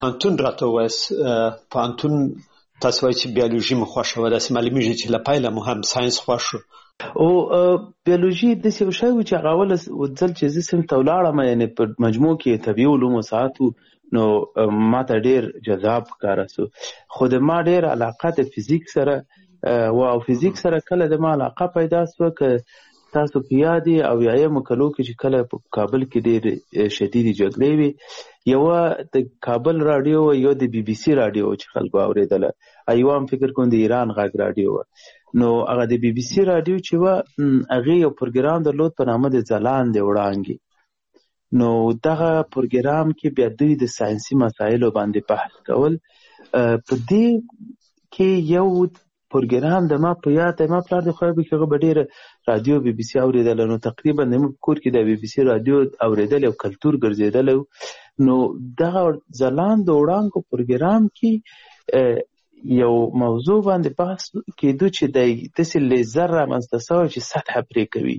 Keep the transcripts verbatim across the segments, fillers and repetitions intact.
پوهنتون راته ووایاست، پوهنتون تاسو وایئ چې بیولوژي مو خوښه وه، داسې معلومیږي چې له پیله مو هم ساینس خوښ و. او بیولوژي داسې یو شی و چې هغه اوله ځل چې زه صنف ته ولاړم، یعنې په مجموع کې طبیعي علومو ساعت و، نو ما ته ډېر جذاب ښکاره سو. خو د ما ډېر علاقه د فزیک سره و، او فزیک سره کله د ما علاقه پیدا سوه که تاسو په یاد یې اویایمو کلو کې چې کله په کابل کې ډېرې شدیدې جګړې وې، یوه د کابل راډیو وه، یو د بي بي سي راډیو وه چې خلکو اورېدله، یوه هم فکر کوم د ایران غږ راډیو وه. نو هغه د بي بي سي راډیو چې وه، هغې یو پروګرام درلود په نامه د ځلانده وړانګې. نو دغه پروګرام کې بیا دوی د ساینسي مسایلو باندې بحث کول. په دې کې یو پروګرام د ما په یاد دی، ما پلار د خدای پکې هغه به ډېره راډیو بي بي سي اورېدله، نو تقریبا زموږ په کور کې د بي بي سي راډیو اورېدل یو کلتور ګرځېدلی و. نو دغه ځلانده وړانګو پروګرام کې یو موضوع باندې بحث کېدو چې دی داسې لیزر رامنځته سوی چې سطحه پرې کوي.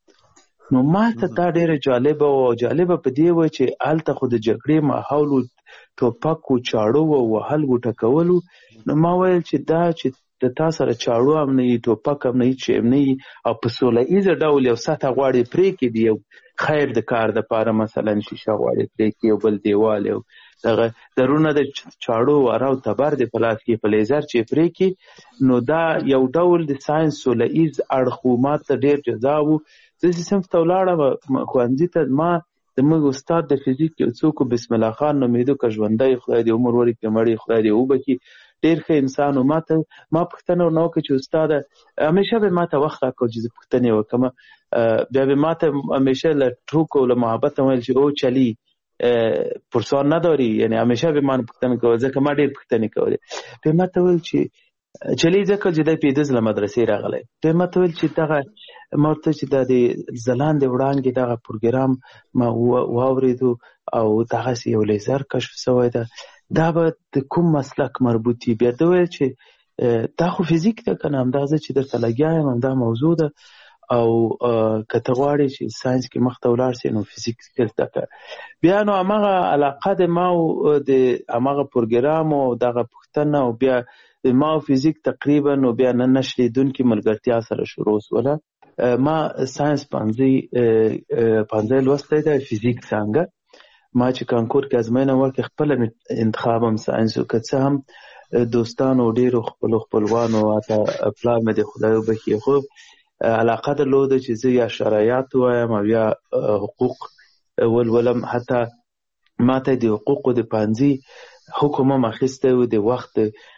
نو ما ته دا ډېره جالبه وه، او جالبه په دې وه چې هلته خو د جګړې ماحول و، ټوپک و، چاړه وه، وهل ګوټه کول و. نو ما ویل چې دا چې د تا سره چاړو هم نه وي، ټوپک هم نه وي، چې هم نه وي، او په سوله ایزه ډول یو سطحه غواړې پرې کړي، یو خیر د کار دپاره مثلا شیشه غواړې پرې کړي، یو بل دیوال، یو دغه درونه د چاړو واره او تبر د په لاس کې په لیزر چې پرې کړي، نو دا یو ډول د ساینس سوله ایز اړخ و. ما ته ډېر جذاب و. زه چې صنف ته ولاړم ښوونځي ته، ما زموږ استاد د فزیک یو څوک و، بسم الله خان نومېده، که ژوندی خدای دې عمر ورکړي، مړ یې خدای دې وبخي، ډېر ښه انسان و. ما ته ما پوښتنه ورنه وکړه چې استاده، همیشه به ما ته وخت راکړ چې زه پوښتنې وکړم. بیا به ما ته همیشه له ټوکو او له محبت ویل چې او چلی پرسوان نداری، یعنی همیشه به ما پوښتنه کول، ځکه ما ډېر پوښتنې کولې. بیا ما ته ویل چې چلی ځکه چې دی پیدز له مدرسې راغلی. بیا ما ته ویل چې دغه ما ورته چې دا د ځلانده وړانګې دغه پروګرام ما واورېدو او دغسې یو لیزر کشف سوی ده، دا به د کوم مسلک مربوط وي؟ بیا ده ویل چې دا خو فزیک ده که نه، همدا زه چې درته لګیا یم همدا موضوع ده، او که ته غواړې چې ساینس کې مخته ولاړ سې نو فزیک زده کړه. بیا نو همغه علاقه د ما او د همغه پروګرام او دغه پوښتنه او بیا د ما او فزیک تقریبا نو بیا نه نشلېدونکې ملګرتیا سره شروع سوله. ما ساینس پوهنځی پوهنځی لوستی دی، فزیک څانګه. ما چې کانکور کې ازموینه وکړې خپله مې انتخاب هم ساینس و، که څه هم دوستانو ډېرو خپلو خپلوانو حتی پلار مې د خدای وبخي خو علاقه درلوده چې زه یا شرایط ووایم او یا حقوق ولولم. حتی ما ته د حقوقو د پوهنځي حکم هم اخیستی و د وخت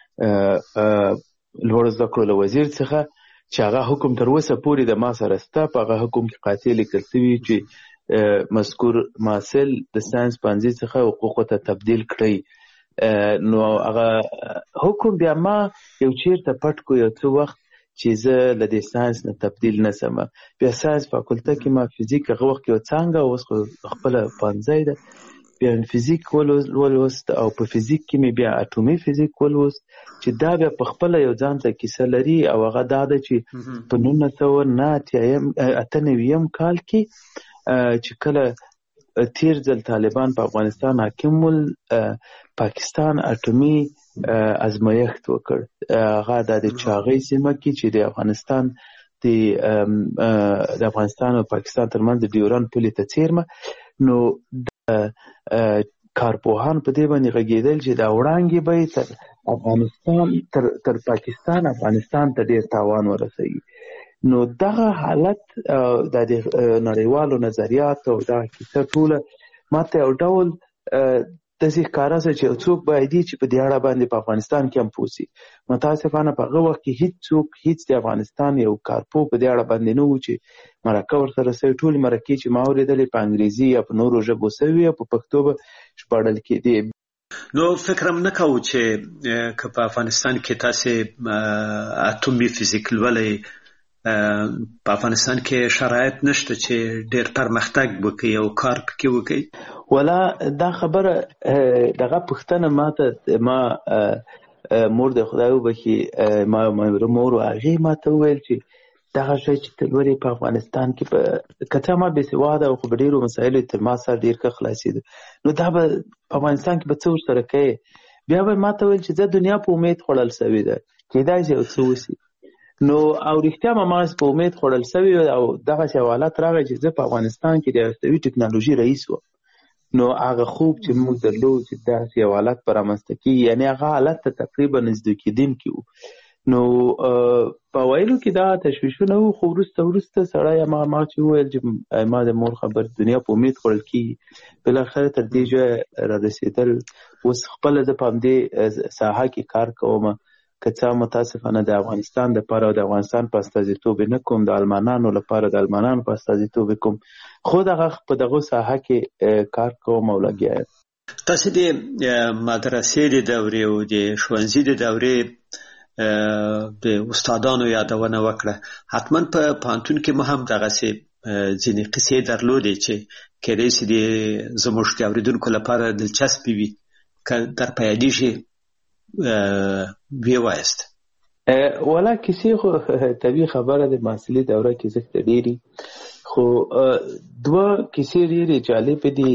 لوړو زده کړو له وزیر څخه، چې هغه حکم تر اوسه پورې د ما سره شته. په هغه حکم کې قاطع لیکل شوي چې مذکور محصل د ساینس پوهنځي څخه حقوقو ته تبدیل کړئ. نو هغه حکم بیا ما یو چیرته پټ کو یو څه وخت چې زه له دې ساینس نه تبدیل نه سم. بیا ساینس فاکولته کې ما فزیک هغه وخت کې یو څانګه، اوس خو خپله پوهنځی ده، بیا فزیک ولوست او په فزیک کې مې بیا اټومي فزیک ولوست، چې دا بیا په خپله یو ځان ته کیسه لري. او هغه دا ده چې په نولس سوه نه اته نویم کال کې چې کله تیر ځل طالبان په افغانستان حاکم ول، پاکستان اټومي ازمایښت وکړ. هغه د چاغۍ سیمه کې چې د افغانستان د افغانستان او پاکستان ترمنځ د ډیورند پولې ته څیرمه. نو کارپوهان په دې باندې غږېدل چې دا وړانګې به تر افغانستان تر تر پاکستان افغانستان ته ډېر تاوان ورسوي. نو دغه حالت د نړیوالو نظریاتو او دغه کیسه ټوله ما ته یو ډول داسې ښکاره شوه چې یو څوک باید چې په دې اړه باندې په افغانستان کې هم پوه شي. متاسفانه په هغه وخت کې هېڅ څوک هېڅ د افغانستان یو کارپو په دې اړه باندې نه و چې مرکه ورسره شوې. ټولې مرکې چې ما اورېدلې په انګریزي یا په نورو ژبو شوې او په پښتو به ژباړل کېدې. نو فکر هم نه کوو چې که په افغانستان کې تاسې اټومي فزیک لولئ، په افغانستان کې شرایط نشته چې ډېر پرمختګ وکړي او کار پکې وکړي؟ ولا دا خبره دغه پوښتنه ما ته ما مور د خدای وبخي ما مور او هغې ما ته وویل چې دغه شی چې تلوري په افغانستان کې په کته ما بېسواده او خو په ډېرو مسایلو تر ما سره ډېر ښه خلاصېده، نو دا به په افغانستان کې به څه ورسره کوې؟ بیا به ما ته ویل چې زه دنیا په امید خوړل سوې ده، کېدای شي یو څه وسي. نو او رښتیا به ما په امید خوړل سوي او دغسې یو حالت راغی چې زه په افغانستان کې د هستوي ټکنالوژي رئیس وم. نو هغه خوب چې موږ درلود چې داسې یو حالت به رامنځته کېږي، یعنې هغه حالت ته تقریبا نږدې کېدونکي وو. نو په ویلو کې دا تشویشونه وو، خو وروسته وروسته سړی هماغه ما چې وویل چې ما د مور خبر دنیا په امید خوړل کېږي، بالاخره تر دې ځایه را رسېدل. اوس خپله زه په همدې ساحه کې کار کوم، که څه متاسفانه د افغانستان دپاره او د افغانستان په استازیتوب یې نه کوم، د المانانو لپاره د المانانو په استازیتوب یې کوم، خو دغه په دغو ساحه کې کار کوم او لګیا یم. تاسې د مدرسې د دورې او د ښوونځي د دورې د استادانو یادونه وکړه. حتما په پوهنتون کې مو هم دغسې ځینې قصې درلودې چې کېدای شي د زموږ د اورېدونکو لپاره دلچسپې وي، که در په یادېږي ویې وایاست. والا کیسې خو طبیعي خبره د محصلي دوره کې زښته ډېري، خو دوه کیسې ډېرې جالبې دي.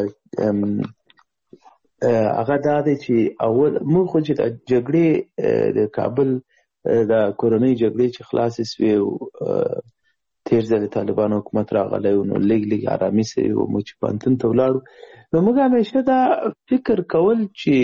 هغه دا دی چې اول موږ خو چې د جګړې د کابل د کورنۍ جګړې چې خلاصې سوې او تېر ځل د طالبانو حکومت راغلی و، نو لږ لږ ارامي سوې و، موږ چې پوهنتون ته ولاړو، نو موږ همیشه دا فکر کول چې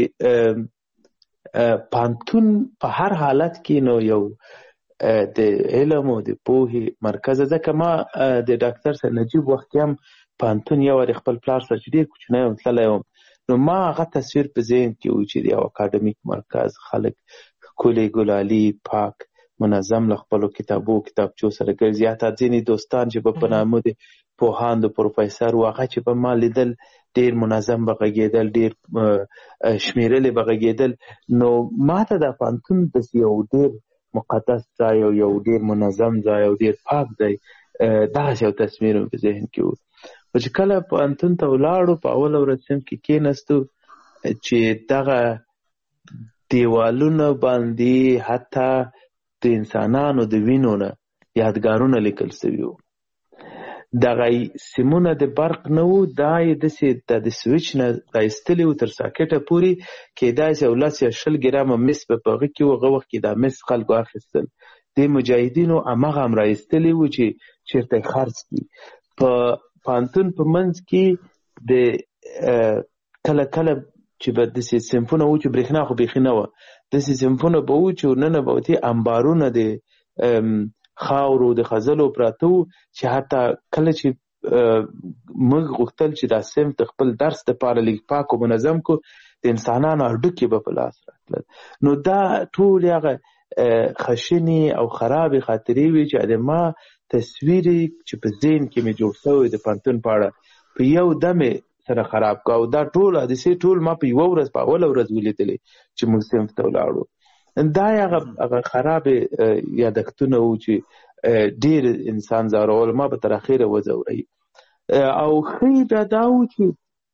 پوهنتون په هر حالت کې نو یو د علم او د پوهې مرکز. ځکه ما د ډاکټر سید نجیب وخت کې هم پوهنتون یو وارې خپل پلار سره چې ډېر کوچنی وم تللی وم، نو ما هغه تصویر په ذهن کې و چې د یو اکاډمیک مرکز، خلک ښکلي ګلالي پاک منظم له خپلو کتابو کتابچو سره ګرځي، حتی ځینې دوستان چې به په نامه د پوهاند و پروفیسر و، هغه چې به ما لیدل ډېر منظم به غږېدل، ډېر شمېرلې به غږېدل. نو ما ته دا پوهنتون داسې یو ډېر مقدس ځای او یو ډېر منظم ځای او ډېر پاک ځای، دغسې یو تصویر مې په ذهن کې و. خو چې کله پوهنتون ته ولاړو، په اوله ورځ صنف کې کېناستو چې دغه دیوالونه باندې حتی د انسانانو د وینو نه یادګارونه لیکل سوي وو. دغه سیمونه د برق نه وو، دا یې داسې د سویچ نه رایستلي وو تر ساکټه پورې، کېدای شي یو لس یا شل ګرامه مس به په هغه کې وو. هغه وخت کې دا مس خلکو اخیستل، دې مجاهدینو هماغه هم رایستلي وو چې چېرته یې خرڅ کړي. په پوهنتون په منځ کې د کله کله چې به داسې صنفونه وو چې برېښنا خو بیخي نه وه، داسې صنفونه به وو چې ورننه به وتې انبارونه د خاورو د خځلو پراته وو، چې حتی کله چې موږ غوښتل چې دا صنف د خپل درس دپاره لږ پاک و منظم کو، د انسانانو هډوکي به په لاس راتلل. نو دا ټولې هغه خشنې او خرابې خاطرې وې چې د ما تصویر چې په ذهن کې مې جوړ شوی د پوهنتون په اړه په یو دم سره خراب کا. او دا ټول حادثې ټول ما په یوه ورځ په اوله ورځ ولیدلې چې موږ صنف ته ولاړو. دا هغه هغه خرابې یادښتونه وو چې ډېر انسان ځورول، ما به تر اخره وځوروي. او ښه بیا دا وو چې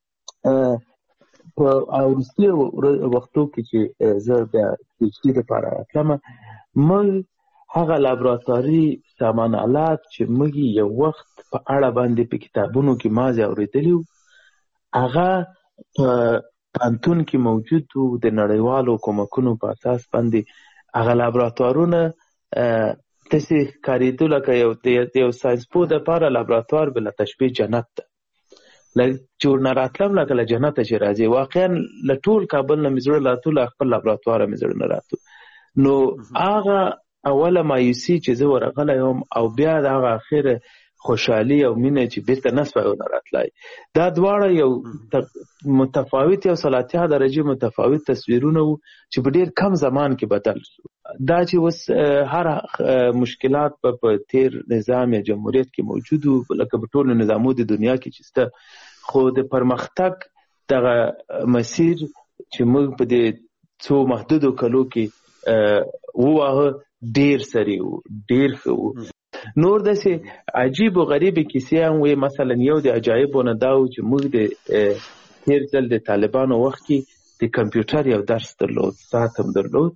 په وروستي وختو کې چې زه بیا پي ایچ ډي دپاره راتلم، موږ هغه لابراتواري سامان آلات چې موږ یو وخت په اړه باندې په کتابونو کې مازې اورېدلي وو، هغه په پوهنتون کې موجود وو. د نړیوالو کومکونو په اساس باندې هغه لابراتوارونه داسې ښکارېدو لکه یو د یو ساینسپوه دپاره لابراتوار بله تشبیه جنت ده، چې ورنه راتلم لکه له جنته چې راځي. واقعا له ټول کابل نه مې زړه راتو، له خپل لابراتواره مې زړه نه راتو. نو هغه اوله مایوسي چې زه ورغلی وم او بیا د هغه اخره خوشحالي او مینه چې بیرته نه سوی ونه راتلی، دا دواړه یو متفاوت یو سلاتیا درجې متفاوت تصویرونه وو چې په ډېر کم زمان کې بدل شو. دا چې اوس هر مشکلات په تیر نظام یا جمهوریت کې موجود وو، لکه په ټولو نظامو د دنیا کې چې شته، خو د پرمختګ دغه مسیر چې موږ په دې څو محدودو کلو کې وواهه ډېر سریع وو، ډېر ښه وو. نور داسې عجیب و غریبې کیسې هم وې. مثلا یو د عجایبو نه دا و چې موږ د تېر ځل د طالبانو وخت کې د کمپیوټر یو درس درلود، ساعت هم درلود،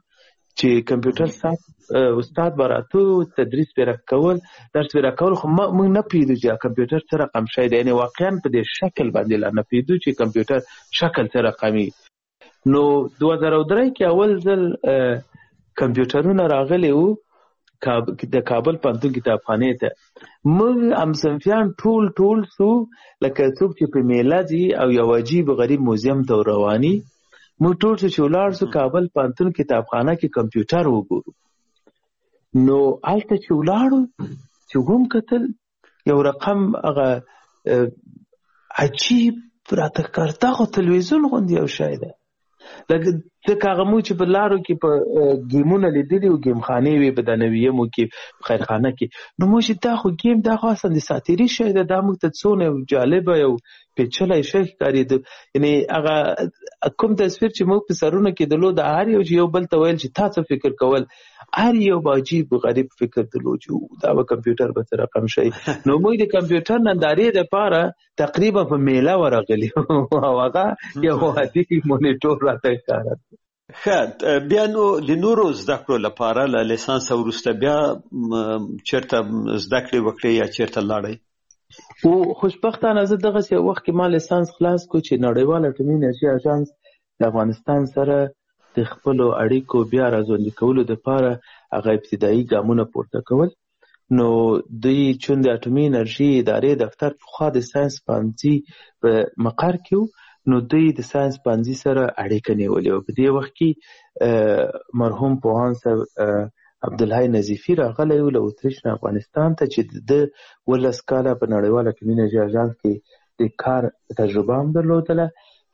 چې کمپیوټر سات استاد براتو تدریس پیرا کول درس پیرا کول خو موږ نه پیدو چې کمپیوټر څه رقم شي دی، یعنی واقعا په دې شکل باندې لا نه پیدو چې کمپیوټر شکل څه رقمي. نو دوه زره درې کې اول ځل کمپیوټرونه راغلي وو د کابل پوهنتون کتابخانې ته. موږ همصنفیان ټول ټول سو لکه څوک چې په میله ځي او یو عجیب غریب موزیم ته رواني، موږ ټول چې ولاړ سو کابل پوهنتون کتابخانه کې کمپیوټر وګورو. نو هلته چې ولاړو چې هم کتل یو رقم هغه عجیب راته کار دغه تلویزیون غوندې یو شی ده، لکه ځکه هغه موږ چې په لارو کې په ګیمونه لیدلي وو، ګیم خانې وې په دانویمو کې خیرخانه کې، نو موږ چې دا خو ګیم دا خو اصلا د ساتیري شی ده، دا موږ ته څونه جالبه یو پیچلی شی ښکارېده. یعنې هغه کوم تصویر چې موږ په سرونه کې درلود هر یو چې یو بل ته ویل چې تا څه فکر کول، هر یو به عجیب غریب فکر درلود چې دا به کمپیوټر به څه رقم شي. نو موږ د کمپیوټر نندارې دپاره تقریبا په میله ورغلي او هغه یو عادي مونیټور راته ښکاره. ښه، بیا نو د نورو زده کړو لپاره له لیسانس وروسته بیا چېرته زده کړې وکړې یا چېرته لاړئ؟ خو خوشبختانه زه دغسې یو وخت کې ما لیسانس خلاص کړو چې نړیوال اټومي انرژي اژانس د افغانستان سره د خپلو اړیکو بیا راژوندي کولو دپاره هغه ابتدایي ګامونه پورته کول. نو دوی چون د اټومي انرژي ادارې دفتر پخوا د ساینس پوهنځي په مقر کې و، نو دوی د ساینس پوهنځي سره اړیکه نیولې وه. په دې وخت کې مرحوم پوهاند صاحب عبدالحی نظیفي راغلی و له اتریش نه افغانستان ته چې د ولس کاله په نړیوال اټومي انرژي اژانس کې د کار تجربه هم درلودله.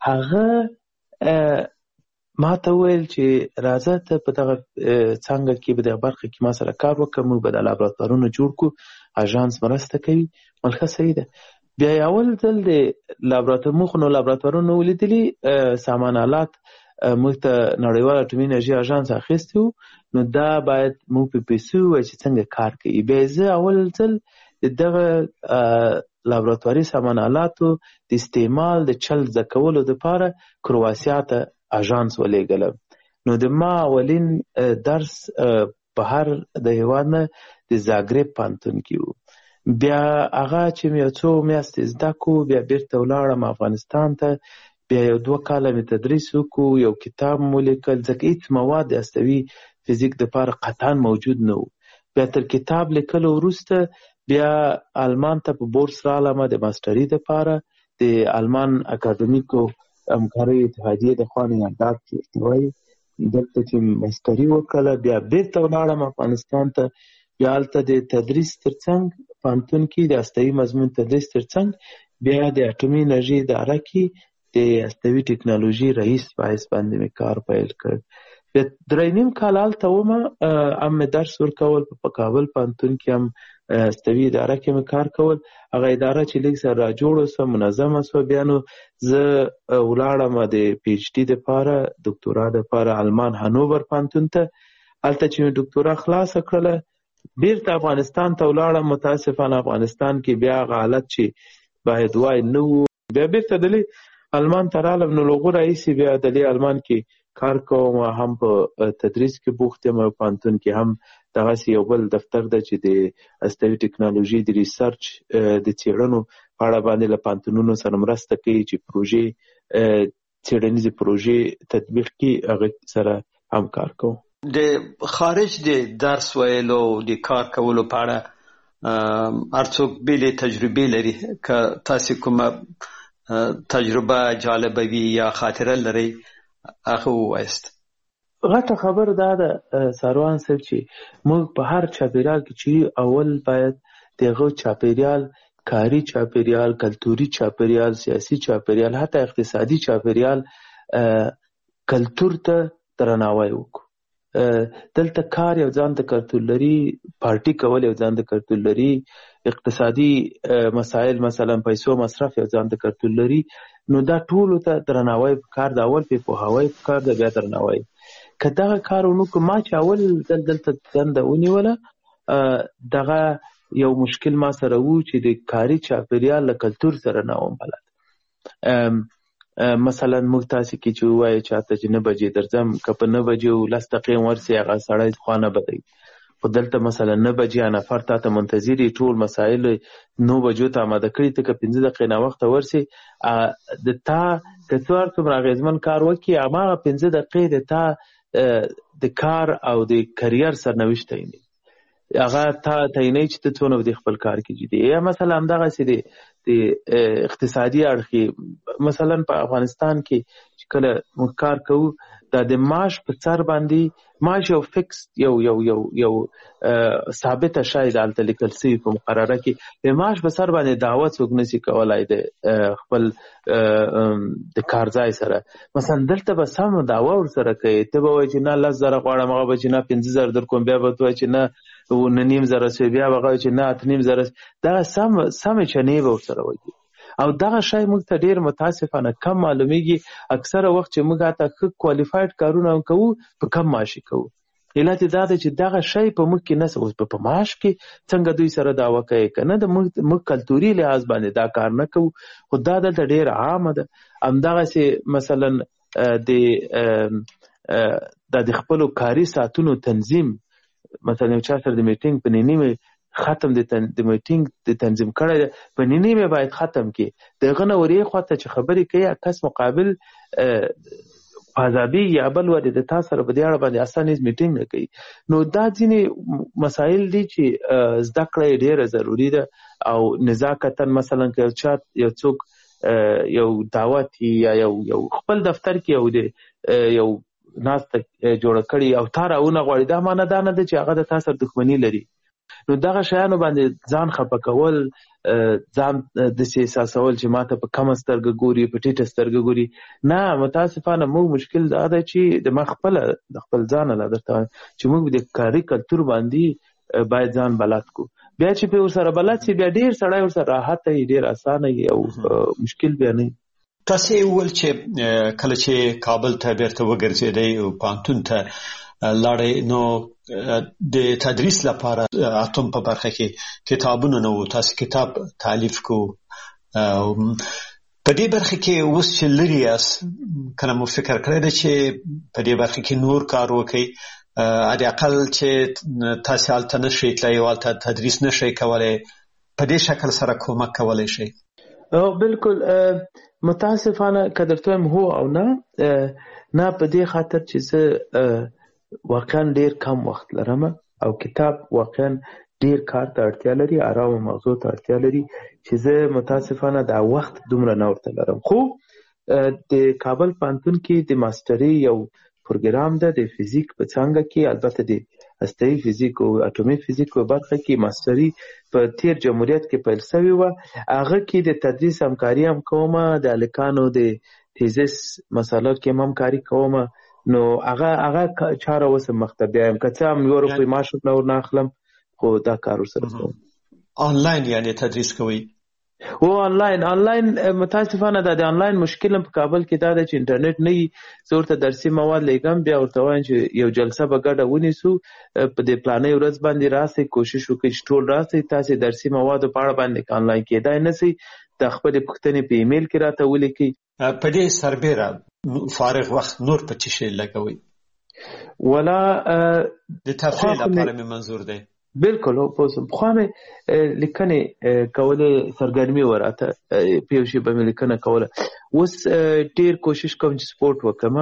هغه ما ته وویل چې راځه ته په دغه څانګه کې په دغه برخه کې ما سره کار وکړه، موږ به دا لابراتوارونه جوړ کړو، اژانس مرسته کوي. ملکه صحیح ده. بیا یې اول ځل د لابراتوار موږ نو لابراتوارونه ولیدلي، سامان آلات موږ ته نړیوال اټومي انرژي اژانس اخیستی وو، نو دا باید موږ په پیسو ووایو چې څنګه کار کوي. بیا زه اول ځل د دغه لابراتواري سامان آلاتو د استعمال د چل زده کولو دپاره کرواسیا ته اژانس ولېږلم. نو د ما اولین درس بهر د هېواد نه د زاګرب پوهنتون کې و. بیا هغه چې مې یو څو میاشتې زده کړو، بیا بېرته ولاړم افغانستان ته. بیا یو دوه کاله مې تدریس وکړو، یو کتاب مو لیکل، ځکه هېڅ مواد د هستوي فزیک دپاره قطعا موجود نه و. بیا تر کتاب لیکلو وروسته بیا آلمان ته په بورس رالم د ماسټري دپاره، د آلمان اکاډمیکو همکارۍ اتحادیې د خوا نه یاداد چې وایي دلته چې ماسټري وکړله. بیا بېرته ولاړم افغانستان ته. بیا هلته د تدریس تر څنګ پوهنتون کې د هستوي مضمون تدریس تر څنګ بیا د اټومي انرژي اداره کې د هستوي ټکنالوژي رئیس په حیث باندې مې کار پیل کړ. بیا درې نیم کال هلته ومه، هم مې درس ورکول په کابل پوهنتون کې، هم هستوي اداره کې مې کار کول. هغه اداره چې لږ سره را جوړه سوه، منظمه سوه. بیا نو زه ولاړم د پی ایچ ډي دپاره، دکتورا دپاره آلمان هانوور پوهنتون ته. هلته چې مې دکتورا خلاصه کړله بیرته افغانستان ته ولاړم. متاسفانه افغانستان کې بیا هغه حالت چې باید وای نه و. بیا بیرته دلې آلمان ته رالم. نو له هغو راهیسې بیا دلې آلمان کې کار کوم، هم په تدریس کې بوخت یم، او پوهنتون کې هم دغسې یو بل دفتر ده چې د هستوي ټکنالوژي د ریسرچ د څېړنو په اړه باندې له پوهنتونونو سره مرسته کوي چې پروژې څېړنیزې پروژې تطبیق کړي، هغه سره هم کار کوم. د خارج د درس ویلو د کار کولو په اړه هر څوک بېلې تجربې لري. که تاسې کومه تجربه جالبه وي یا خاطره لرئ هغه ووایاست. غټه خبر دا ده ساروان صاحب چې موږ په هر چاپېریال کې چې اول باید د هغه چاپېریال، کاري چاپېریال، کلتوري چاپېریال، سیاسي چاپېریال، حتی اقتصادي چاپېریال، کلتور ته درناوی وکړو. دلته کار یو ځان ته کلتور لري، پارټي کول یو ځان ته کلتور لري، اقتصادي مسایل مثلا پیسو مصرف یو ځان ته کلتور لري. نو دا ټولو ته درناوی پکار ده، اول پې پوهاوی پکار ده، بیا درناوی. که دغه کار ونه کړو، ما چې اول دل دلته دنده ونیوله، دغه یو مشکل ما سره و چې د کاري چاپېریال له کلتور سره نه وم بلد. مثلا موږ تاسې کې چې ووایو چاته چې نه بجې درځم که په نه بجې لس دقیقې ورسې هغه سړی خوا نه بدوي خو دلته مثلا نه بجې نفر تا ته منتظر ټول مسایل نو بجو ته آماده کړي ته که پنځه دقیقې ناوخته ورسې د تا که څو هر څومره اغېزمن کار وکړي هماغه پنځه دقیقې د تا د کار او د کریر سرنوشت تعینوي هغه تا تعینوي چې ته څونه د خپل کار کې جدي یا مثلا همدغسې د د اقتصادي اړخ مثلا په افغانستان کې چې کله موږ کار کوو دا د معاش په سر باندې معاش یو فکس یو یو یو یو ثابته شای د هلته لیکل سوي په مقرره کې د معاش په سر باندې دعوه څوک نشي کولی د خپل د کار ځای سره مثلا دلته به سم دعوه ورسره کوي ته به وایي چې نه لس زره غواړم هغه به چې نه پنځه زره در کوم بیا به ته وایي چې نه نه نیم زره سوی بیا به هغه وایي چې نه اته نیم زره دغه سم سمې چنې به ورسره وایي او دغه شی موږ ته ډېر متاسفانه کم معلومیږي اکثره وخت چې موږ هلته ښه کوالیفاید کارونه هم کوو په کم معاشي کوو علت یې دا دی چې دغه شی په موږ کې نشته اوس په معاش کې څنګه دوی سره دعوه کوي که نه د موږ کلتوري لحاظ باندې دا کار نه کوو خو دا دلته ډېره عامه ده همدغسې مثلا د دا د خپلو کاري ساعتونو تنظیم مثلا یو چا سره د میټینګ په نیمې ختم د میټینګ د تنظیم کړی دی په نیمې باید ختم کړي د هغه نه ورې خواته چې خبرې کوي کس مقابل فاضابي یا بل ورې د تا سره په دې اړه باندې اسانه میټینګ نه کوي نو دا ځینې مسایل دي چې زده کړه یې ډېره ضروري ده او نزاکتاً مثلا که یو چا یو څوک یو دعوت یا یو یو خپل دفتر کې یو دی یو ناسته جوړه کړي او تا راونه غواړي دا معنی دا نه ده چې هغه د تا سره دښمني لري نو دغه شیانو باندې ځان خفه کول ځان داسې احساسول چې ماته په کمه سترګه ګوري په ټیټه سترګه ګوري نه متاسفانه موږ مشکل دا ده چې د ما خپله د خپل ځانه لا درته وایم چې موږ د کاري کلتور باندې باید ځان بلد کړو بیا چې پرې ورسره بلد شي بیا ډېر سړی ورسره راحته وي ډېر اسانه وي او مشکل بیا نه وي تاسې وویل چې کله چې کابل ته بیرته وګرځېدئ او پوهنتون ته لاړئ نو د تدریس لپاره اتم په برخه کې کتابونه نه وو تاسو کتاب تالیف کو په دې برخه کې اوس چې لري یاست کله مو فکر کړی دی چې په دې برخه کې نور کار وکړئ حد اقل چې تاسو هلته نشئ تللی او هلته تدریس نشئ کولی په دې شکل سره کومک کولی شئ بالکل متاسفانه که درته وایم هو او نه نه په دې خاطر چې زه واقعا ډیر کم وخت لرم او کتاب واقعا ډیر کار ته اړتیا لري آرام موضوع ته اړتیا لري چې زه متاسفانه دا وخت دومره نه ورته لرم خو د کابل پوهنتون کې د ماستري یو پروګرام ده د فزیک په څانګه کې البته د هسته‌ایي فزیک او اټومي فزیک په برخه کې ماستري په تیر جمهوریت کې پیل شوی و هغه کې د تدریس همکاري هم کوم د هلکانو د تیزس مسالو کې هم همکاري کوم نو هغه هغه چاره اوس مخته بیایم که څه هم یو روپۍ معاش نور نه اخلم خو دا کار ورسره کوم آنلاین یعنی تدریس کوئ او آنلاین آنلاین متاسفانه دا د آنلاین مشکل په کابل کې دا ده چې انټرنیټ نه وي زه ورته درسي مواد لیږم بیا ورته وایم چې یو جلسه به ګډه ونیسو په دې پلانۍ ورځ باندې راسئ کوشش وکړئ چې ټول راسئ تاسې درسي موادو په اړه باندې آنلاین کېدای نه سئ د خپلې پوښتنې په ایمیل کې راته ولیکئ په دې سربیره فارغ وخت نور په څه شی لګوئ ولا د تفریح لپاره مې منظور دی بالکل پوسم خو مې لیکنې کولې سرګرمي وراته په یو شی باندې لیکنه کوله اوس ډیر کوشش کوم چې سپورت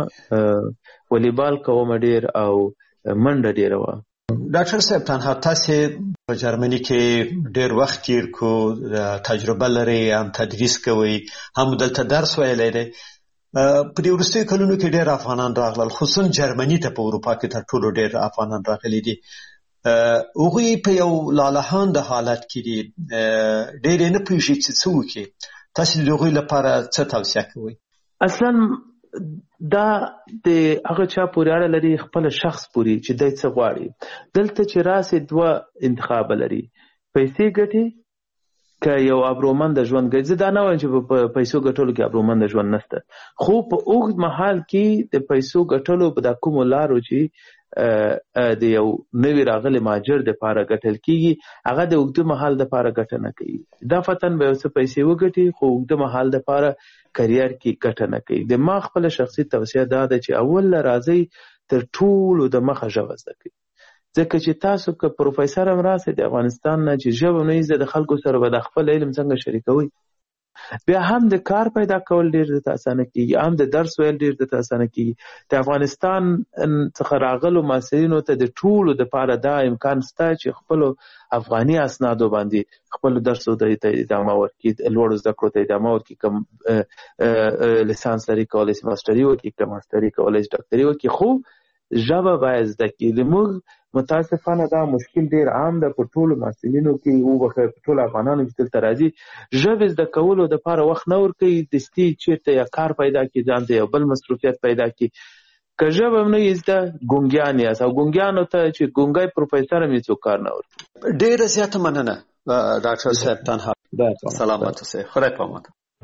وکم والیبال کوم ډیر او منډه ډیر و ډاکټر صاحب تنها تاسو په جرمني کې ډیر وخت تیر کو تجربه لري هم تدریس کوي هم دلته درس ویلی دی په دې وروستیو کلونو کې ډیر افغانان راغلل خصوصا جرمني ته په اروپا کې تر ټولو ډیر افغانان راغلي دي هغوی په یو لالهانده حالت کې دي ډېر یې نه پوهېږي چې څه وکړي تاسو د هغوی لپاره څه توصیه کوئ اصلا دا د هغه چا پورې اړه لري خپل شخص پورې چې دی څه غواړي دلته چې راسې دوه انتخاب لري پیسې ګټي که یو ابرومند ژوند ګټي زه دا نه وایم چې په پیسو ګټلو کې ابرومند ژوند نشته خو په اوږد مهال کې د پیسو ګټلو په دا کومو لارو چې د یو نوي راغلي مهاجر دپاره ګټل کېږي، هغه د اوږده مهال دپاره ګټه نه کوي. دا فتن به یو څه پیسې وګټي خو اوږده مهال دپاره کریر کې ګټه نه کوي. د ما خپله شخصي توصیه دا ده چې اول راځئ تر ټولو د مخه ژبه زده کړئ، ځکه چې تاسو که پروفیسر هم راسئ د افغانستان نه چې ژبه نه زده د خلکو سره به د خپل علم څنګه شریکوئ، بیا هم د کار پیدا کول ډېر درته اسانه کېږي، هم د درس ویل ډېر درته اسانه کېږي. د افغانستان څخه راغلو محصلینو ته د ټولو دپاره دا امکان شته چې خپلو افغاني اسنادو باندې خپلو درسو ته ادامه ورکړي، لوړو زده کړو ته ادامه ورکړي، که لیسانس لري کولی شي ماسټري وکړي، که ماسټري کولی شي ډاکټري وکړي، خو ژبه باید زده کړي. زموږ متاسفانه دا مشکل ډېر عام ده په ټولو محصلینو کې، وبخښئ په ټولو افغانانو چې دلته راځي ژبې زده کولو دپاره وخت نه ورکوي، دستي چېرته یا کار پیدا کړي، ځان ته یو بل مصروفیت پیدا کړي. که ژبه هم نه یې زده ګونګیان یاست، او ګونګیانو ته چې ګونګی پروفیسر هم هېڅوک کار نه ورکوي. ډېره زیاته مننه ډاکټر صاحب. تنها سلامت اوسئ، خدای پامان.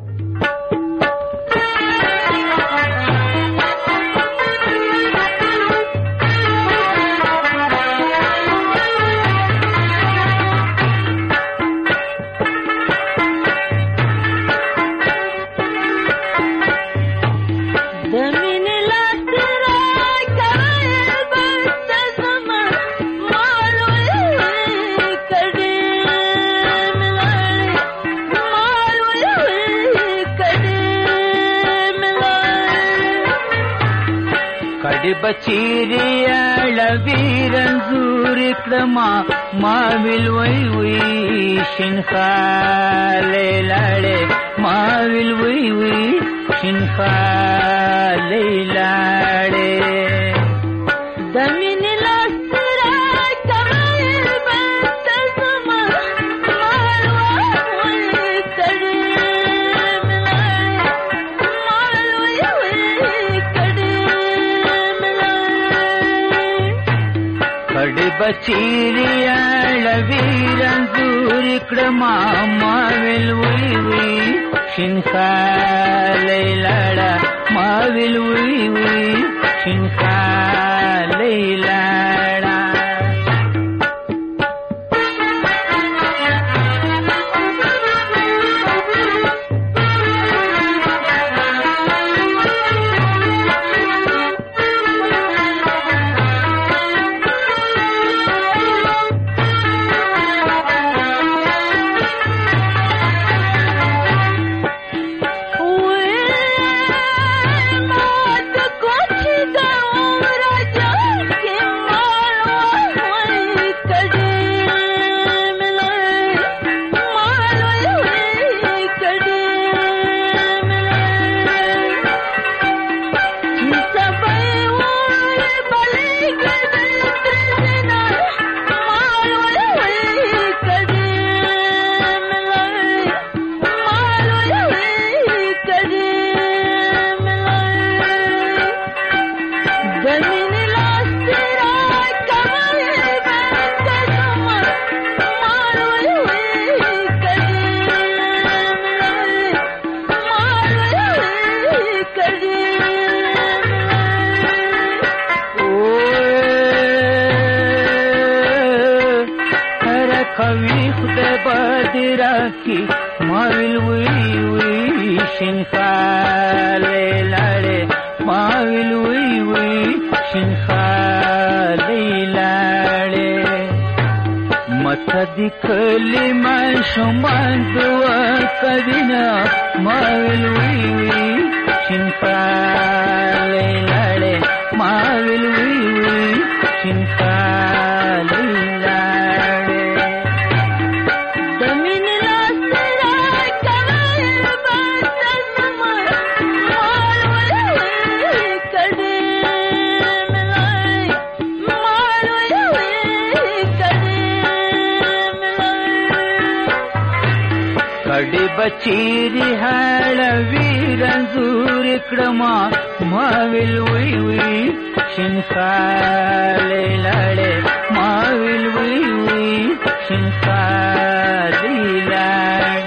بچیری لوی رنزور کړما ما ویل وی وی شینخاله لاړې ما ویل وی وی شینخاله لاړې د مینې لاس را کمل بنت زما مال وای کړې مال وی وی کړې کډ بچیری لوی رنزور کړما ما ویل وی وی شینخاله لاړه ما ویل وی وی شینخاله لاړه بچیری هړوی رنزور کړما ما ویل وی وی شینخاله لاړې ما ویل وی وی شینخاله لاړې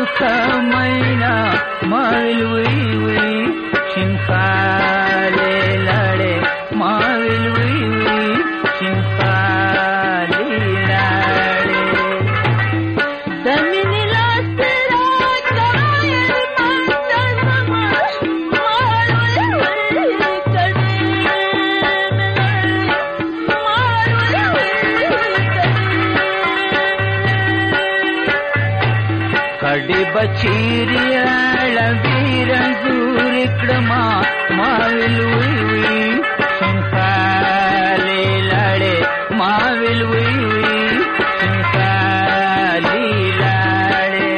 کمینا ماویل وی وی شینخاله لړې ماویل وی وی شینخاله لړې د مینې لاس راکړای منځ زما ماویل وی کړي ماویل وی کړي بچیری لویر زور کړما ماویل وی وی شینخاله لړې ماویل وی وی شینخاله لړې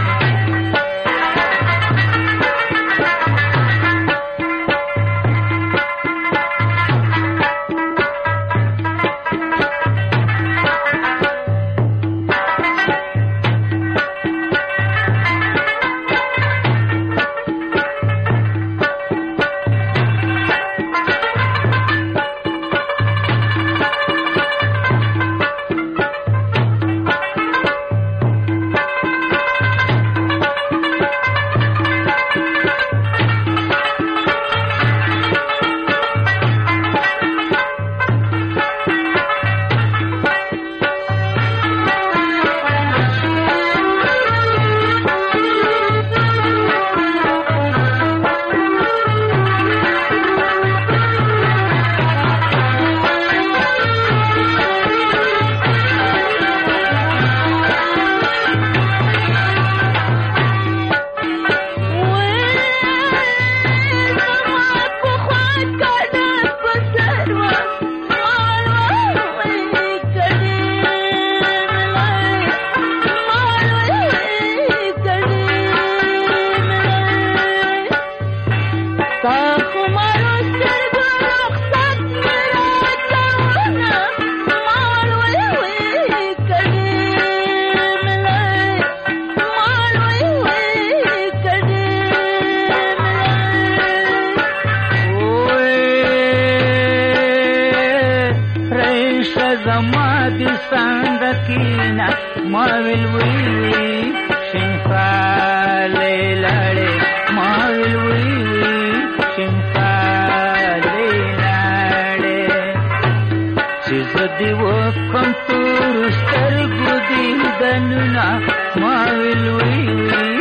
زما د سندکینا ماویل وی وی شینخاله لړې ماویل وی وی شینخاله لړې چې زدي وکم تور سترګو دې دننا ماویل وی وی